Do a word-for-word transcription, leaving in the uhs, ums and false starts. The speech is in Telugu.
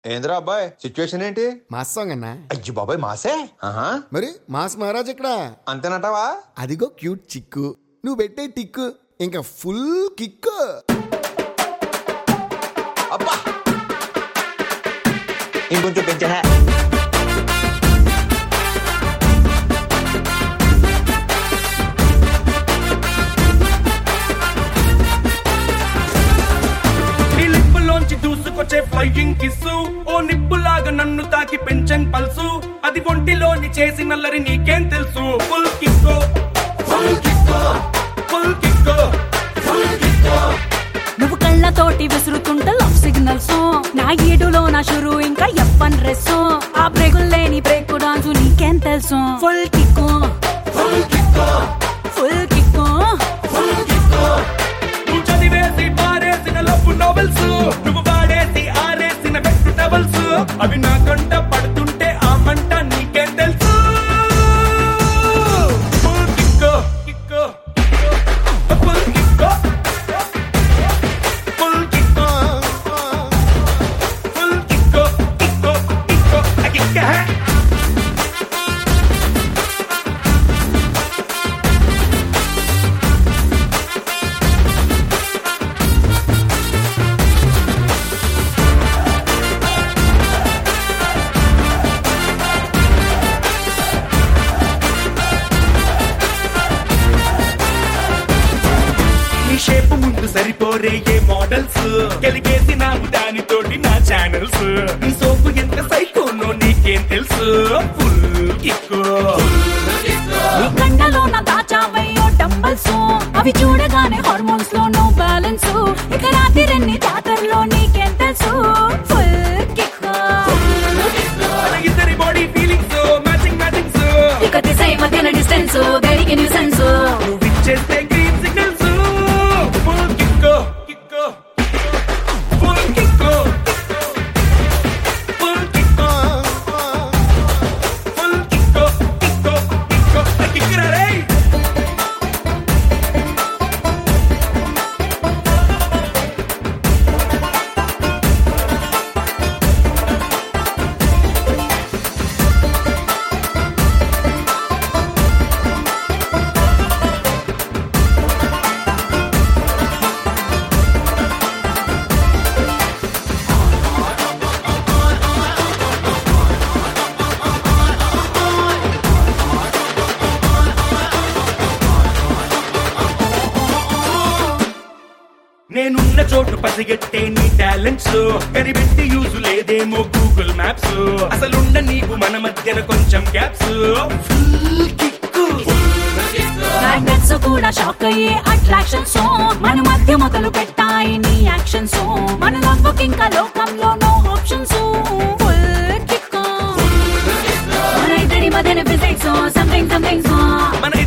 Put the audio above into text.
ఏంద్రా అబ్బాయి సిచ్యువేషన్ ఏంటి? మాస్ సాంగ్ అన్నా. అయ్యి బాబాయ్ మాసే. ఆహా మరి మాస్ మహారాజ్ ఇక్కడ. అంతేనటావా? అదిగో క్యూట్ చిక్కు, నువ్వు పెట్టే టిక్కు ఇంకా ఫుల్ కిక్. అబ్బా ఇంకొంచెం పెంచా. దూసుకొచ్చే ఫ్లైయింగ్ కిస్సు ఓ నిప్పులాగా నన్ను తాకి పెంచన్ పల్సు అది ఒంటిలోని చేసి నల్లరి నీకేం తెలుసు. ఫుల్ కిక్కో ఫుల్ కిక్కో ఫుల్ కిక్కో ఫుల్ కిక్కో. నువ్వు కళ్ళతోటి విసురుతుంట లవ్ సిగ్నల్స్, నా ఈడులో నా షురు ఇంకా ఎప్పన్ రెస్సు, ఆ బ్రేకులు లేని బ్రేక్ డాన్సు నీకేం తెలుసు. ఫుల్ కిక్కో ఫుల్ కిక్కో ఫుల్ కిక్కో ఫుల్ కిక్కో. నువ్వు చదివేసి పారేసిన లవ్ నోవెల్స్, నువ్వు వాడేసి ఆరేసిన బెస్ట్ టవల్స్, అవి నా కంట పడుతుంటే ఆ మంట నీకేం తెలుసు. ఫుల్ కిక్కో కిక్కో ఫుల్ కిక్కో ఫుల్ కిక్కో ఫుల్ కిక్కో కిక్కో కిక్కో అకిక్క. షేపు ముందు సరిపోరే ఏ మోడల్స్, కలిగేసి నాకు దానితోటి నా ఛానల్స్, నీ సోపు ఎంత సైకోనో నీకేం తెలుసు. ఫుల్ కిక్కో నీ కండలో నా దాచావయ్యో డంబల్స్, అవి చూడగానే హార్మోన్స్ లో నో బ్యాలెన్స్, ఇక రాత్రి రెండు జాతరలో నీకేం తెలుసు. ఫుల్ కిక్కో ఇద్దరి బాడీ ఫీలింగ్స్ మ్యాచింగ్ మ్యాచింగ్స్, ఇక దిశ మధ్యన డిస్టెన్స్ దేనికి న్యూసెన్స్. నువ్వు ఇచ్చేస్తే గ్రీన్ సిగ్నల్స్. ఫుల్ కిక్కో కిక్కో ఫుల్ కిక్కో ఫుల్ కిక్కో ఫుల్ కిక్కో కిక్కో కిక్కో కిక్కరా రే. నేనున్న చోటు పసిగట్టే నీ టాలెంట్స్, కనిపెట్టి యూజ్ లేదేమో గూగుల్ మ్యాప్స్, అసలుండ నీకు మన మధ్యన కొంచెం గ్యాప్స్. ఫుల్ కిక్కు మ్యాగ్నెట్స్ కూడా షాక్ అయ్యే అట్రాక్షన్స్, మన మధ్య మొదలు పెట్టాయి నీ యాక్షన్స్, మన లవ్వుకి ఇంకా లోకంలో నో ఆప్షన్స్. ఫుల్ కిక్ మన ఇద్దరి మధ్యన ఫిజిక్స్ సంథింగ్ సంథింగ్. మన